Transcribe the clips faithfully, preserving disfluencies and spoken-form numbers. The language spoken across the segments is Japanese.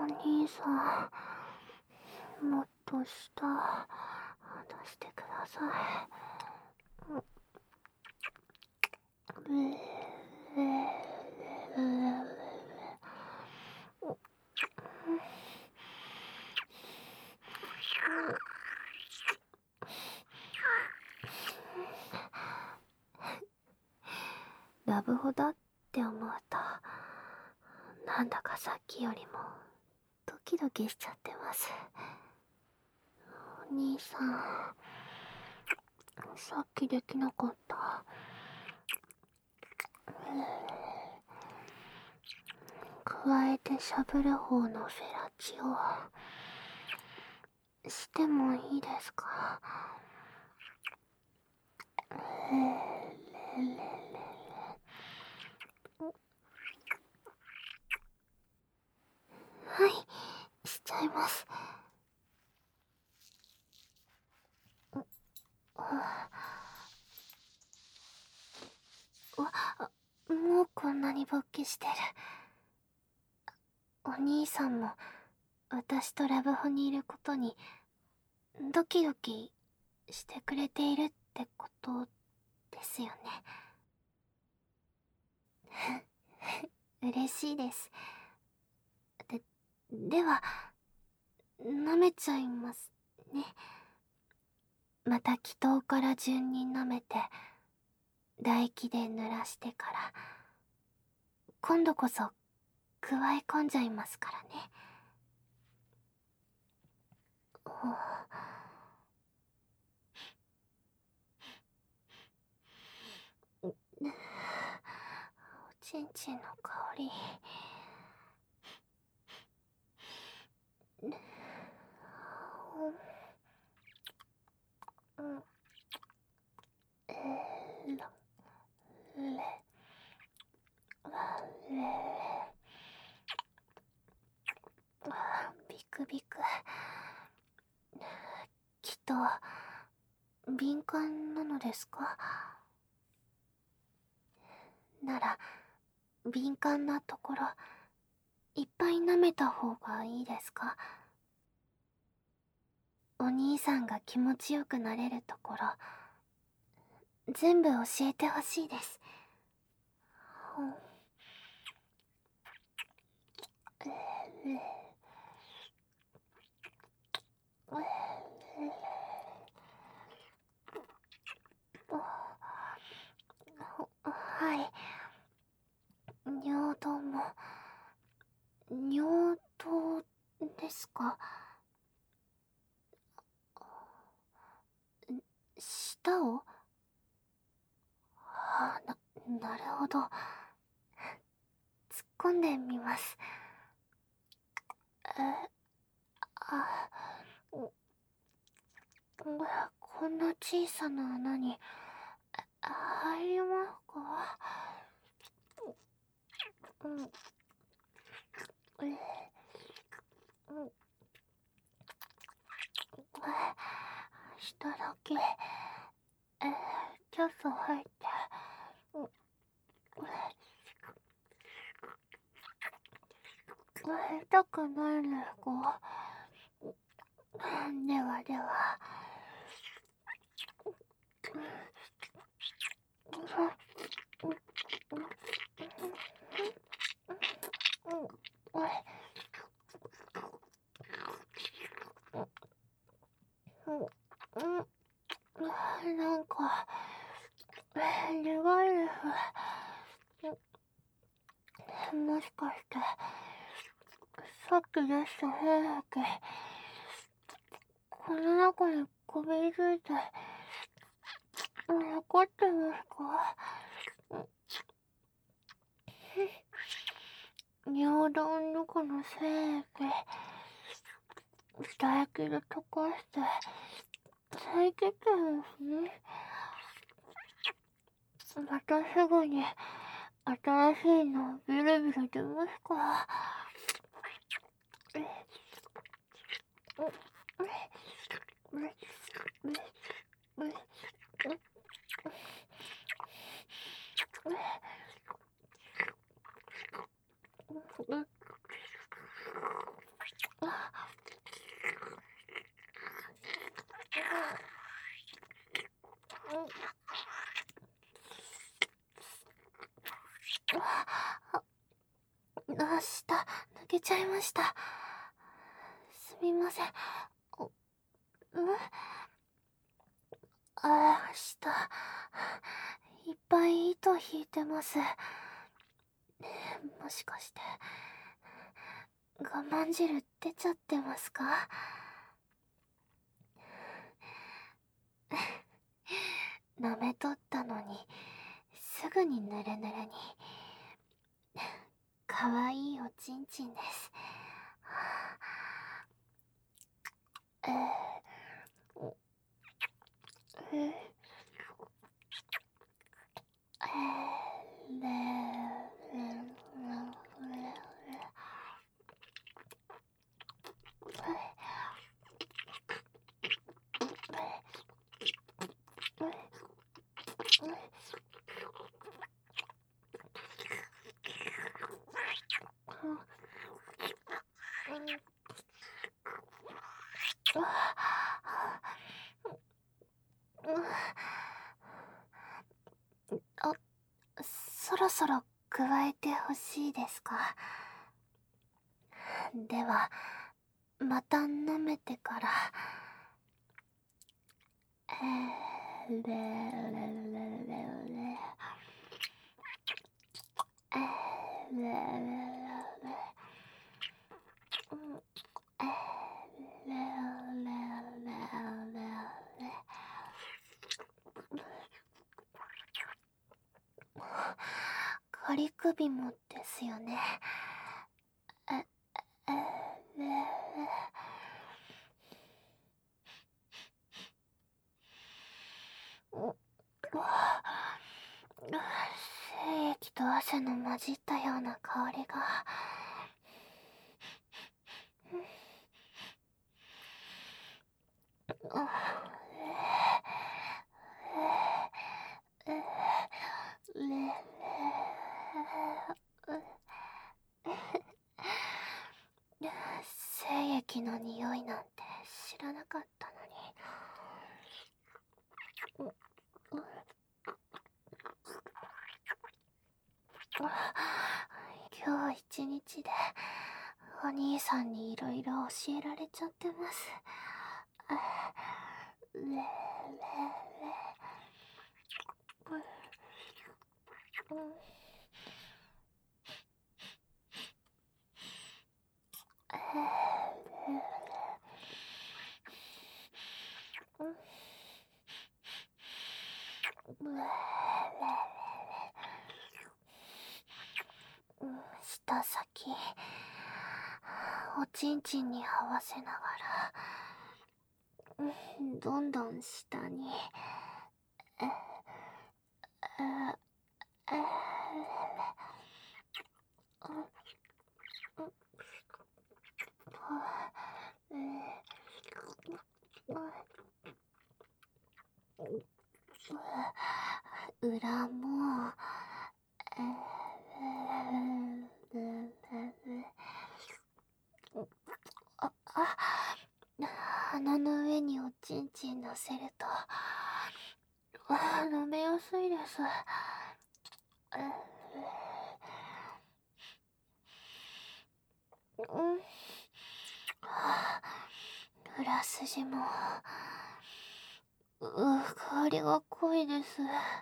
お兄さん、もっと舌出してください。ラブホだって思うと、なんだかさっきよりもドキドキしちゃってます。お兄さん、さっきできなかった。加えてしゃぶる方のフェラチオしてもいいですか？はい、しちゃいます。あ、もうこんなに勃起してる。お兄さんも私とラブホにいることにドキドキしてくれているってことですよね。嬉しいです。で、では、舐めちゃいますね。また気筒から順に舐めて、唾液で濡らしてから、今度こそ加え込んじゃいますからね。おちんちんの香り。ビクビク。きっと敏感なのですか？なら敏感なところいっぱい舐めた方がいいですか？お兄さんが気持ちよくなれるところ全部教えてほしいです。はい、尿道も。尿道ですか？舌を？はあ、な、なるほど。突っ込んでみます。え、あ、こんな小さな穴に入りますか？うん、え、うん、下だけ、えー、ちょっと入って、うん、痛くないですか？ではでは。なんか苦いです。もしかしてさっき出した兵液この中にこびりついて残ってますか？尿道の中の精液唾液で溶かして吸い切ってますね。またすぐに新しいのビルビル出ますか？ ちゃいました。すみません。お、うんあー、下、いっぱい糸引いてます。もしかして、我慢汁出ちゃってますか？舐めとったのに、すぐにぬるぬるに。かわいいおちんちんです。えー、えー、えあ、そろそろ加えてほしいですか？では、また舐めてから。えー、れれれれれえー、れれれれうんえー、れれれれれ仮首もですよね。え、え、れれう精液と汗の混じったような香りが。精液の匂いなんて知らなかったのに。今日一日でお兄さんにいろいろ教えられちゃってます。れれれ舌先おちんちんに合わせながらどんどん下にえええ裏もああ鼻の上におちんちん乗せると飲めやすいです。うん裏筋もう香りが濃いです。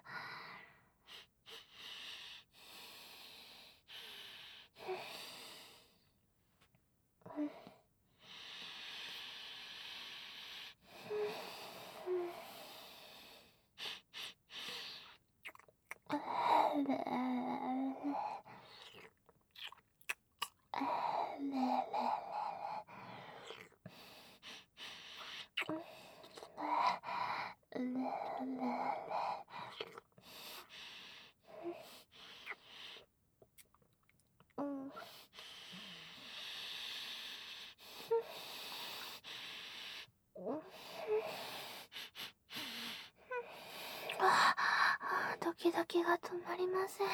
ドキドキが止まりません。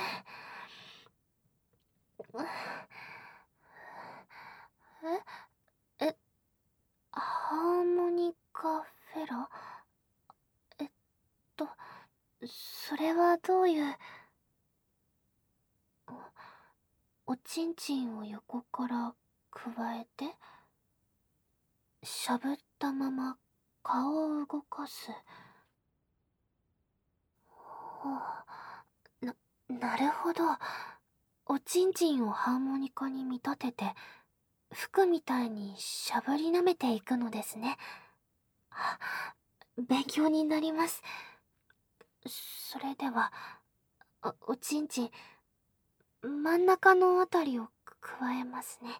ええハーモニカフェラえっとそれはどういう。おちんちんを横から加えて、しゃぶったまま顔を動かす。ほう、な、なるほど。おちんちんをハーモニカに見立てて、服みたいにしゃぶりなめていくのですね。あ、勉強になります。それでは、お、おちんちん、真ん中のあたりを加えますね。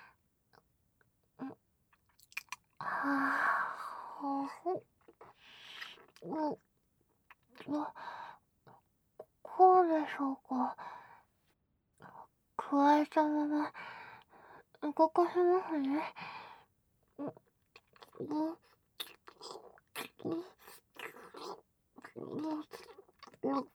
はあ、ほほ、う、う、こうでしょうか。加えたまま、動かしますね。う、う、う、う、う、う、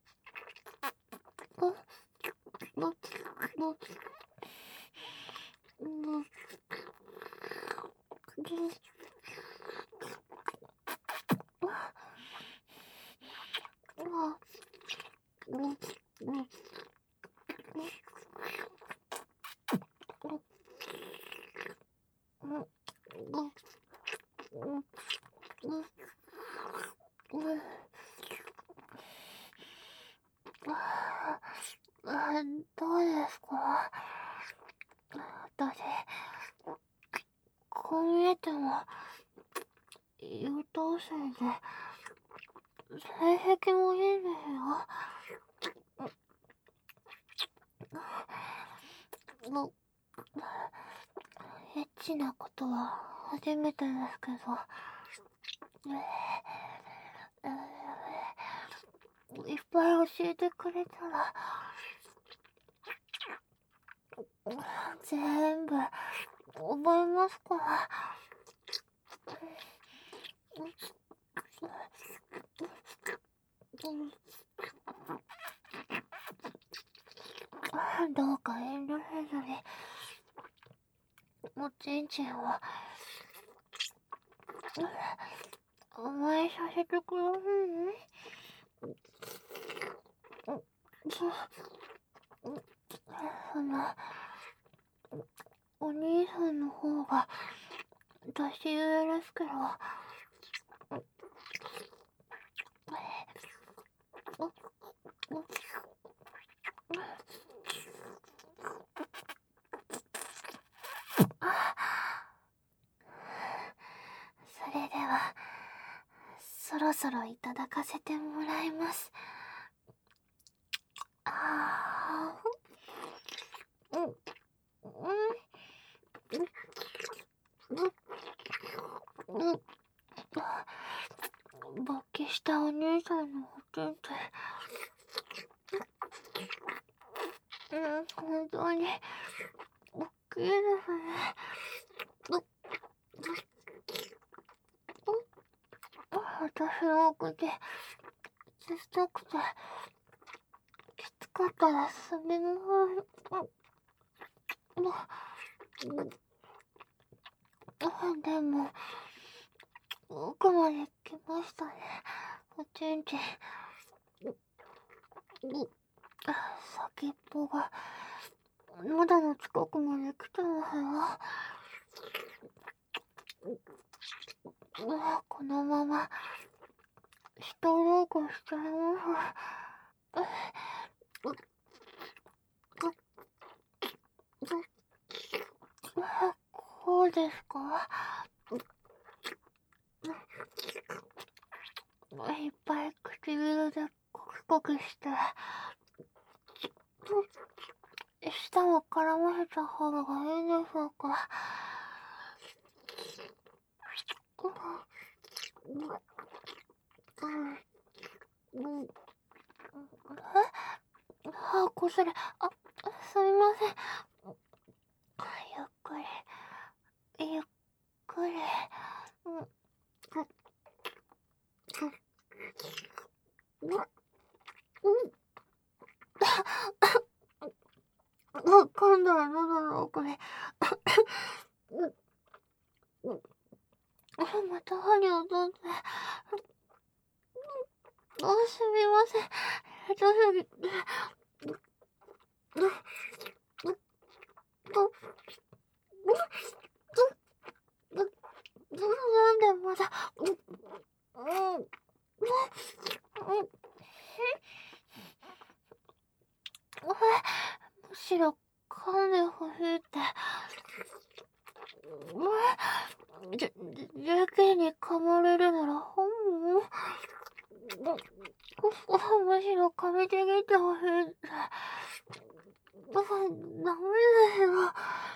どうですか？私、こう見えても、優等生で、性癖もいいんですよ。の、エッチなことは初めてですけど、えー、いっぱい教えてくれたら、全部覚えますから。どうか遠慮せずに、おちんちんを甘えさせてくださいね。その、お兄さんの方が年上ですけど、それではそろそろいただかせてもらいます。あー、うん、うん、うん、うん、勃起したお兄さんのおちんちん、うん、本当に大きいですね。私の口、小さくて、きつかったらすみません。でも、奥まで来ましたね。おちんちん。先っぽが、喉の近くまで来てますよ。このまま、ストロークしちゃいます。こうですか？いっぱい唇でコクコクして、舌を絡ませた方がいいんでしょうか？え？あ、こすれ。あ、すみません。ゆっくり、ゆっくり。うん。今度は喉の奥に。また針を取って。あ、すみません。下手すぎて。 じゃ、やけに噛まれるなら、ほんも、むしろ噛みちぎってほしいって。ダメだよ。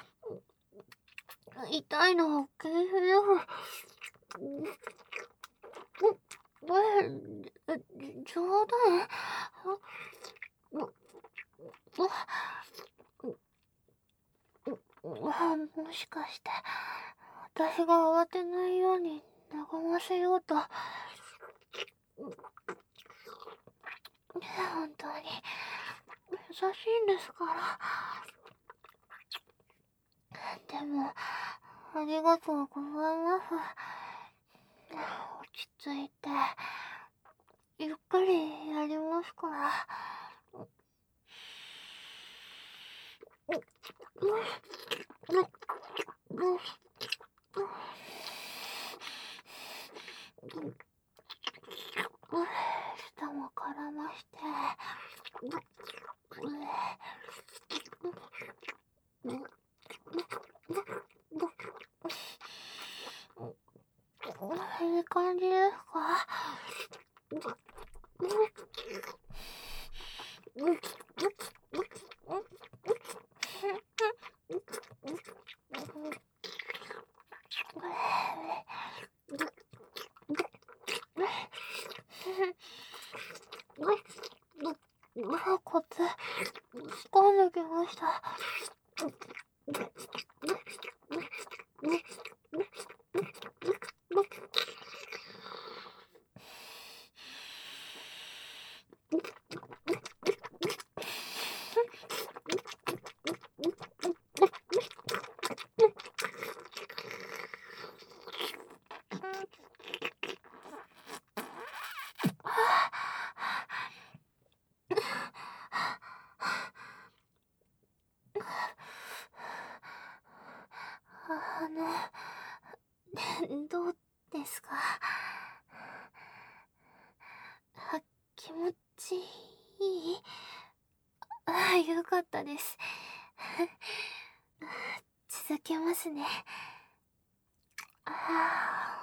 痛いのは禁止だ。え、冗談？もしかして、私が慌てないように和ませようと。本当に優しいんですから。でも、ありがとうございます。落ち着いて、ゆっくりやりますから。舌も絡まして。いい感じですか？コツ掴んできました。あの、どうですか？あ、気持ちいい？あ、よかったです。続けますね。あ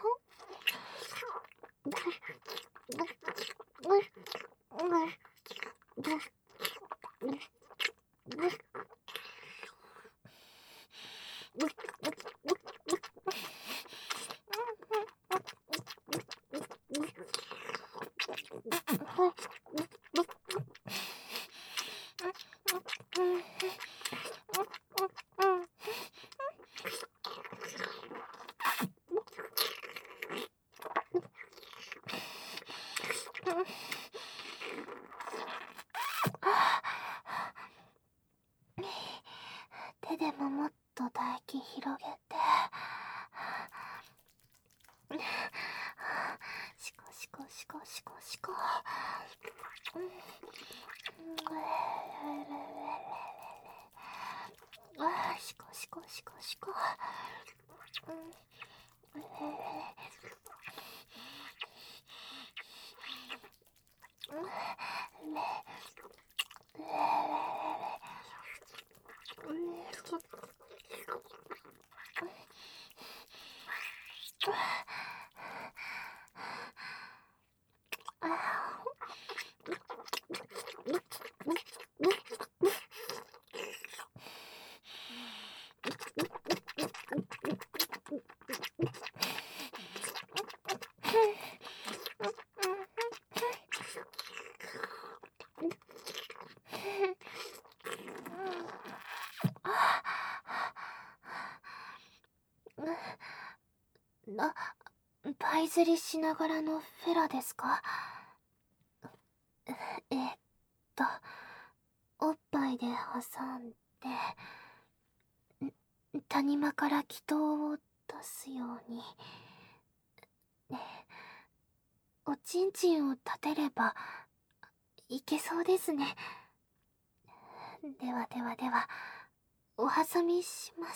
手でももっと唾液広げて。シコシコシコシコシコ。あ、シコシコシコシコ。な、パイ釣りしながらのフェラですか？えーっと、おっぱいで挟んで、谷間から気筒を出すように。おちんちんを立てれば、いけそうですね。ではではでは、お挟みします。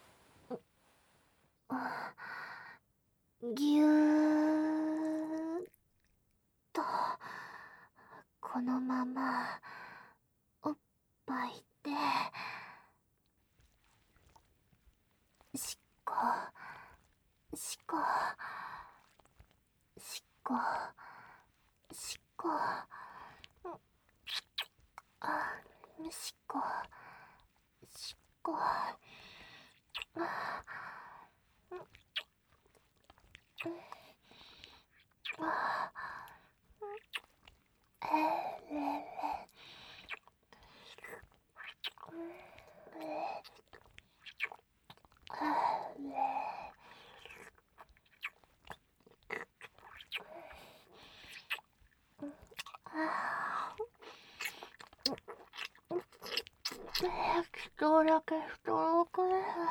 ぎゅーっと、このまま、おっぱいで、しっこ、 しこしこしこ、あ、しこしこ、あ、あ、えれれ、一人だけ人のくれ。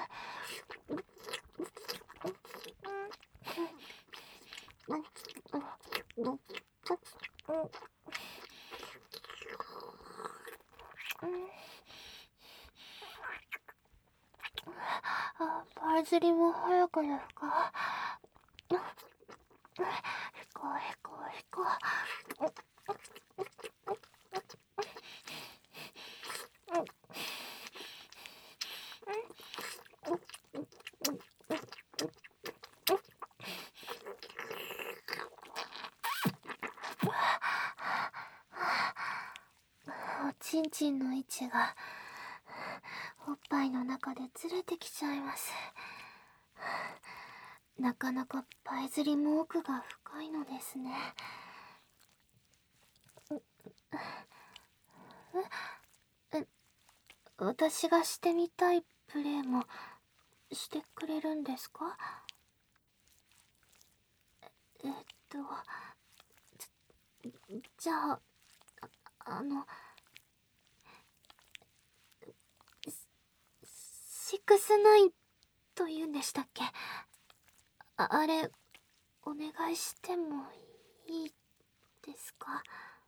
あ、パイズリも早くですか？引こう引こう引こう。おちんちんの位置がおっぱいの中でずれてきちゃいます。なかなかパイズリも奥が深いのですね。え、え、私がしてみたいプレイもしてくれるんですか？えっと、じゃあ、あの、シックスナインと言うんでしたっけ？あ、あれ、お願いしてもいいですか？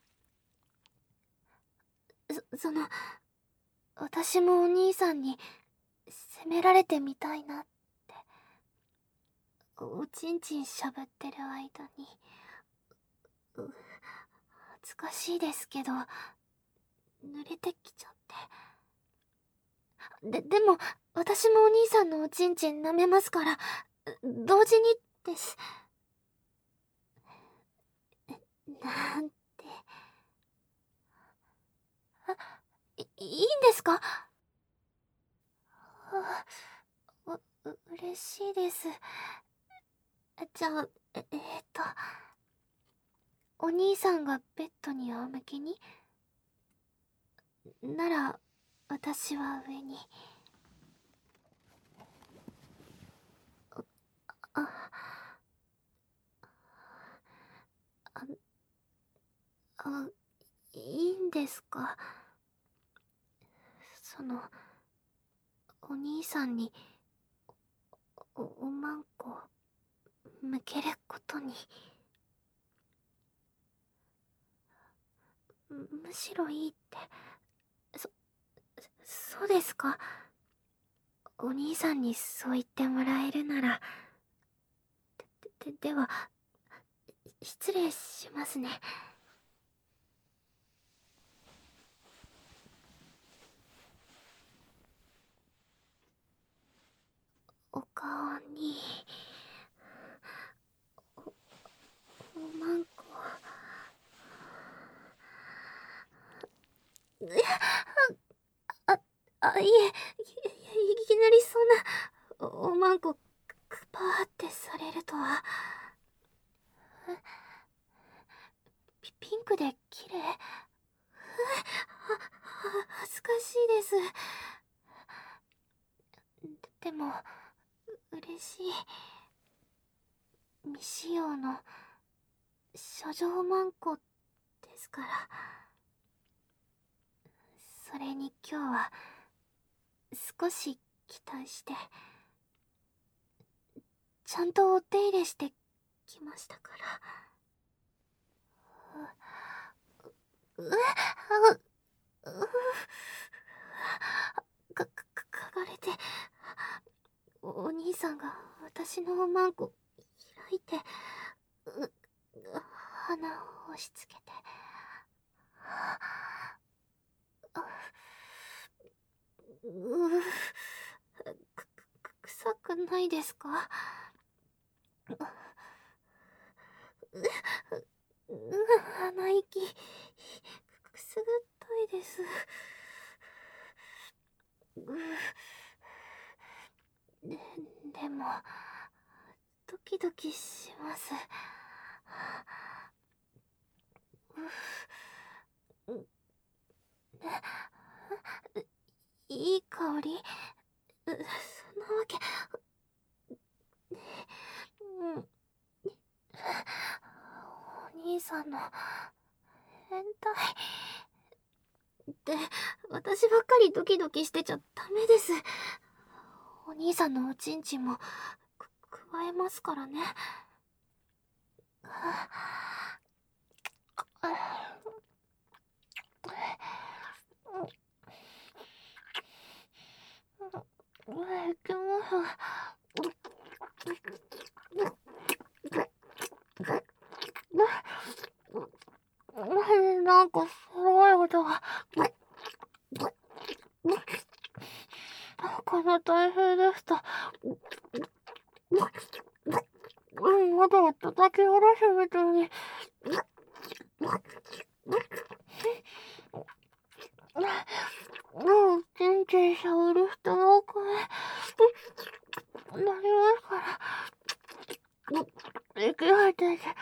そ、その、私もお兄さんに責められてみたいなって、おちんちんしゃぶってる間に、う、恥ずかしいですけど、濡れてきちゃって。で、でも、私もお兄さんのおちんちん舐めますから、同時にです。なんて。あ、い、いいんですか？あ、う、う、嬉しいです。じゃあ、え、えーっと、お兄さんがベッドに仰向けになら、私は上に。あ、あ、あ、いいんですか？その、お兄さんに、お、おまんこ、向けることに。む、むしろいいって。そ、そうですか？お兄さんにそう言ってもらえるなら。で、で、では、失礼しますね。お顔に、お、おまんこ。あ、あ、いえ、い、いきなりそんな、お、おまんこ、くぱーってされるとは。ピ、ピンクで綺麗。は、は、恥ずかしいです。で、でも、嬉しい。未使用の、処女まんこですから。それに今日は、少し期待して、ちゃんとお手入れしてきましたから。う、う、あ、う、か、か、かがれて、お兄さんが私のおまんこ開いて、う、鼻を押し付けて、あ、う、く、く、臭くないですか？ 鼻息くすぐったいです。で、でもドキドキします。いい香り？そんなわけ。うん。お兄さんの変態って私ばっかりドキドキしてちゃダメです。お兄さんのおちんちんもく加えますからね。いけます。なんかすごい音が。この大変でした。窓を叩き下ろすみたいに。もうちんちん触る人のお声なりますから。息がついて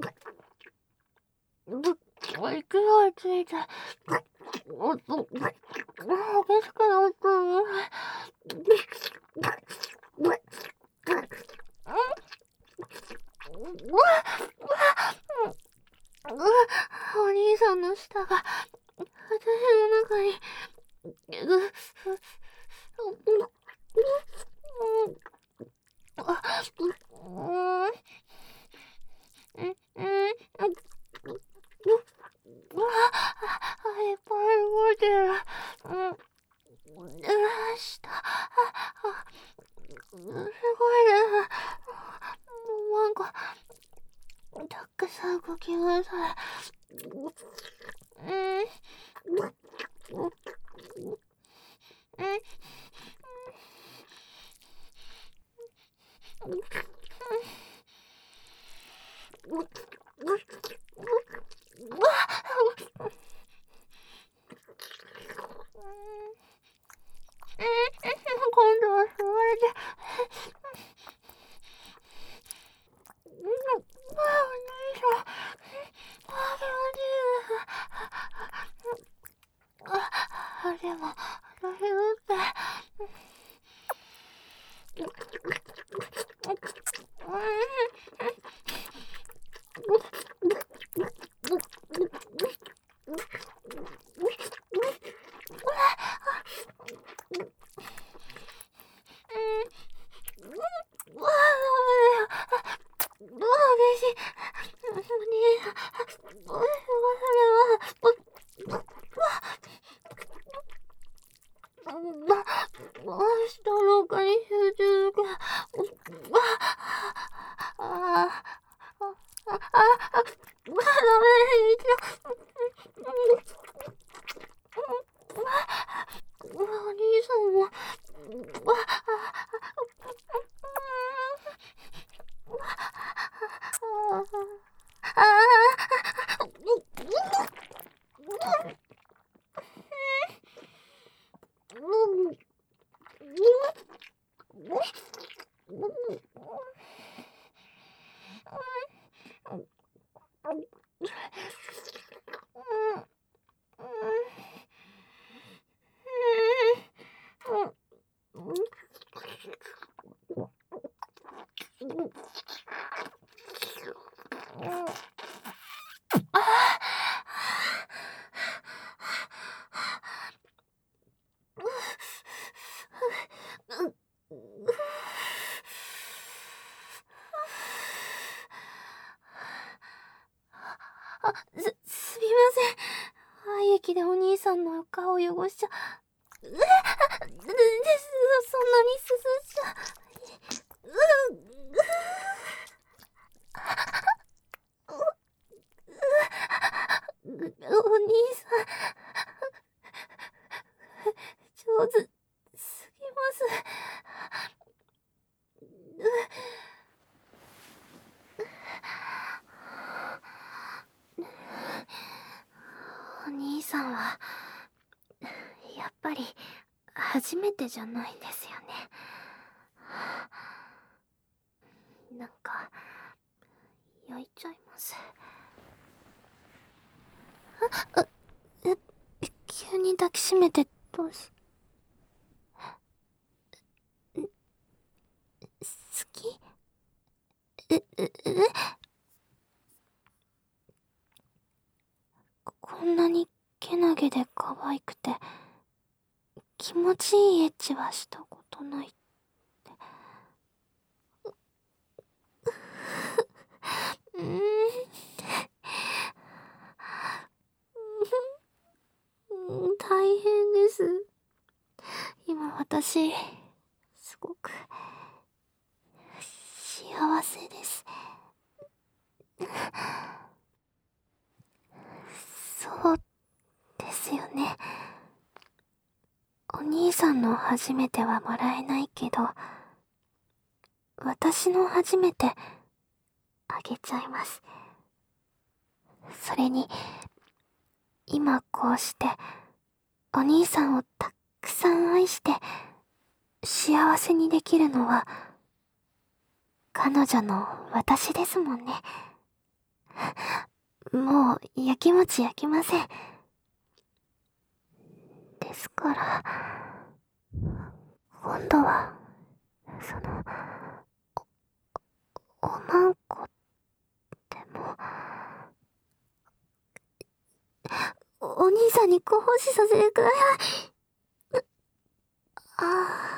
息がついて激しくなってお兄さんの舌が私の中にぐいっぱい動いてる。舌すごいね。なんかたくさん動きなさい。今度は吸われて。でも、私だって。下廊下に集中が。ああ、ああ、ダメ、お兄さんも。ああ。あ、す、すみません。愛液でお兄さんの顔を汚しちゃ。うです、そんなにすすっちゃ。お兄さん、上手すぎます。 初めてじゃないですよね。なんか焼いちゃいます。あ、あ、え、急に抱きしめてどうし、好き？え、え、え、こんなにけなげで可愛くて気持ちいいエッチはしたことないって。うーんうん、大変です。今私すごく幸せです。そうですよね。お兄さんの初めてはもらえないけど、私の初めてあげちゃいます。それに今こうしてお兄さんをたくさん愛して幸せにできるのは彼女の私ですもんね。もうやきもち焼きません。ですから今度はそのおまんこでもお兄さんにご奉仕させてください。ああ。